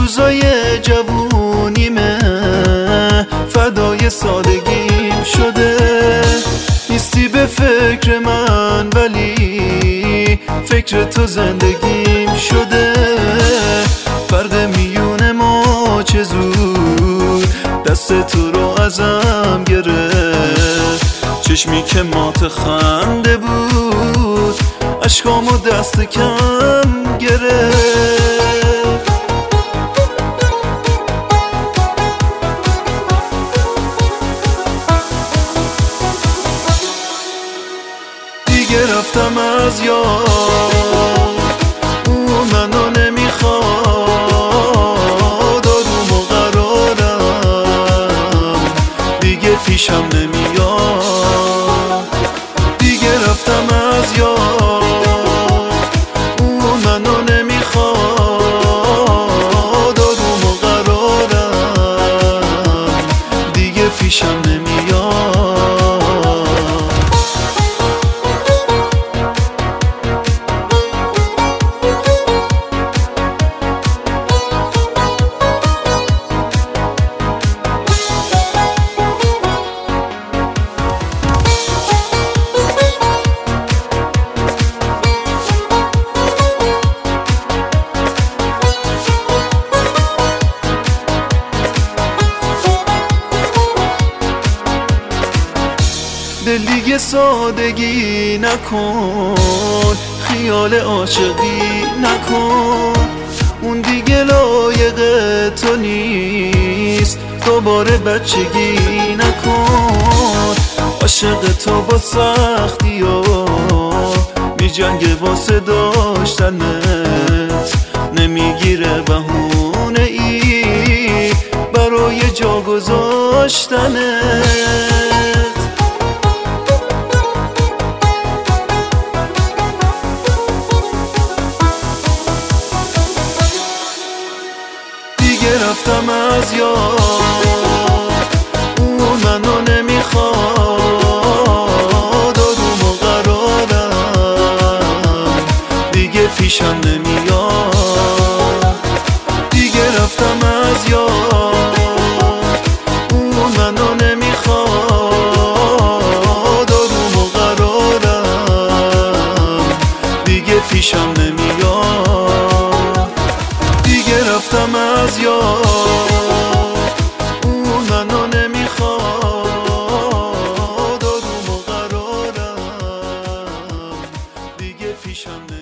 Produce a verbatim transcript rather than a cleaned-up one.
روزای جوونیمه فدای سادگیم شده. نیستی به فکر من ولی فکر تو زندگیم شده. فرق میون ما چه زود دست تو رو ازم گرفت. چشمی که مات خنده بود اشکامو دست کم گرفت. دیگه رفتم از یاد، اون منو نمیخواد. آروم و قرارم دیگه پیشم نمیاد. دیگه رفتم از یاد، اون منو نمیخواد. آروم و قرارم دیگه پیشم نمیاد. دل دیگه سادگی نکن، خیال عاشقی نکن. اون دیگه لایق تو نیست، دوباره بچگی نکن. عاشق تو با سختی ها میجنگه واسه داشتنت، نمیگیره بهونه ای برای جا گذاشتنت. رفتم از یاد، اون منو نمیخواد. آروم و قرارم دیگه پیشم نمیاد. دیگه رفتم از یاد، اون منو نمیخواد. آروم و قرارم دیگه پیشم نمیاد. دیگه رفتم از یاد، اون منو نمیخواد. آروم و قرارم دیگه پیشم نمیاد.